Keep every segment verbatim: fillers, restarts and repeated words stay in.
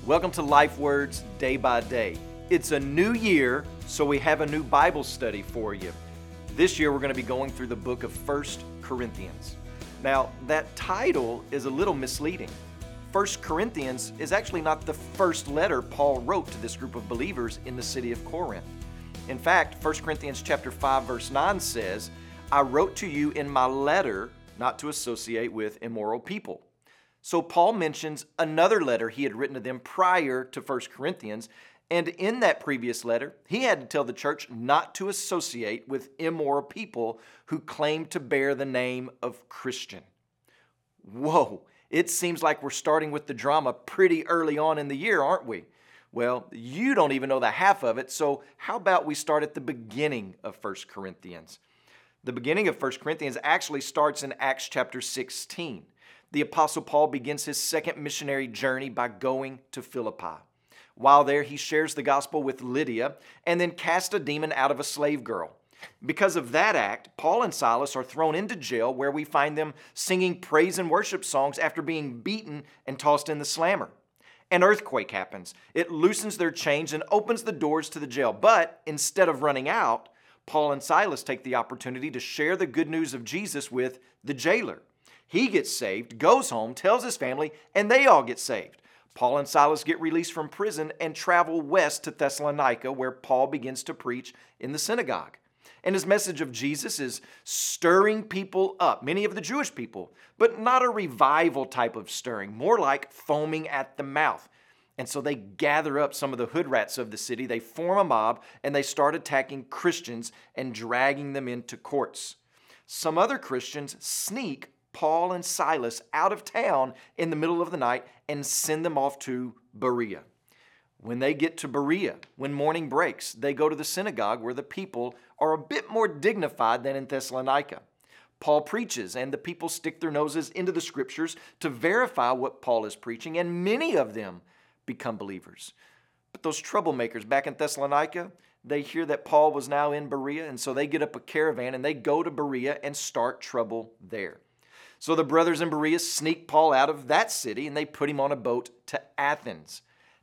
Welcome to Life Words Day by Day. It's a new year, so we have a new Bible study for you. This year we're going to be going through the book of First Corinthians. Now, that title is a little misleading. First Corinthians is actually not the first letter Paul wrote to this group of believers in the city of Corinth. In fact, First Corinthians chapter five verse nine says, "I wrote to you in my letter not to associate with immoral people." So Paul mentions another letter he had written to them prior to First Corinthians, and in that previous letter, he had to tell the church not to associate with immoral people who claim to bear the name of Christian. Whoa, it seems like we're starting with the drama pretty early on in the year, aren't we? Well, you don't even know the half of it, so how about we start at the beginning of First Corinthians? The beginning of First Corinthians actually starts in Acts chapter sixteen. The Apostle Paul begins his second missionary journey by going to Philippi. While there, he shares the gospel with Lydia and then casts a demon out of a slave girl. Because of that act, Paul and Silas are thrown into jail, where we find them singing praise and worship songs after being beaten and tossed in the slammer. An earthquake happens. It loosens their chains and opens the doors to the jail. But instead of running out, Paul and Silas take the opportunity to share the good news of Jesus with the jailer. He gets saved, goes home, tells his family, and they all get saved. Paul and Silas get released from prison and travel west to Thessalonica, where Paul begins to preach in the synagogue. And his message of Jesus is stirring people up, many of the Jewish people, but not a revival type of stirring, more like foaming at the mouth. And so they gather up some of the hood rats of the city, they form a mob, and they start attacking Christians and dragging them into courts. Some other Christians sneak Paul and Silas out of town in the middle of the night and send them off to Berea. When they get to Berea, when morning breaks, they go to the synagogue where the people are a bit more dignified than in Thessalonica. Paul preaches, and the people stick their noses into the scriptures to verify what Paul is preaching, and many of them become believers. But those troublemakers back in Thessalonica, they hear that Paul was now in Berea, and so they get up a caravan and they go to Berea and start trouble there. So the brothers in Berea sneak Paul out of that city and they put him on a boat to Athens.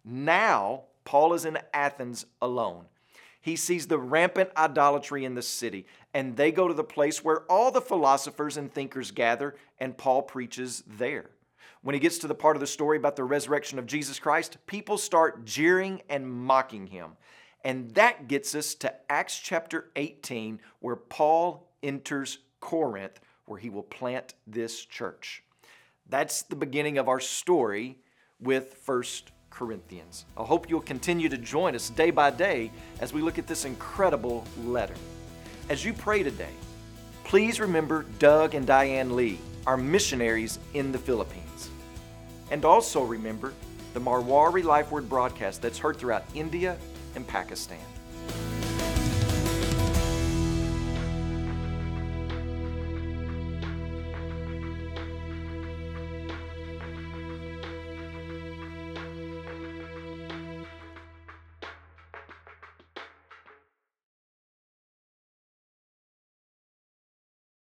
Now, Paul is in Athens alone. He sees the rampant idolatry in the city, and they go to the place where all the philosophers and thinkers gather, and Paul preaches there. When he gets to the part of the story about the resurrection of Jesus Christ, people start jeering and mocking him. And that gets us to Acts chapter eighteen, where Paul enters Corinth, where he will plant this church. That's the beginning of our story with First Corinthians. I hope you'll continue to join us day by day as we look at this incredible letter. As you pray today, please remember Doug and Diane Lee, our missionaries in the Philippines. And also remember the Marwari Life Word broadcast that's heard throughout India and Pakistan.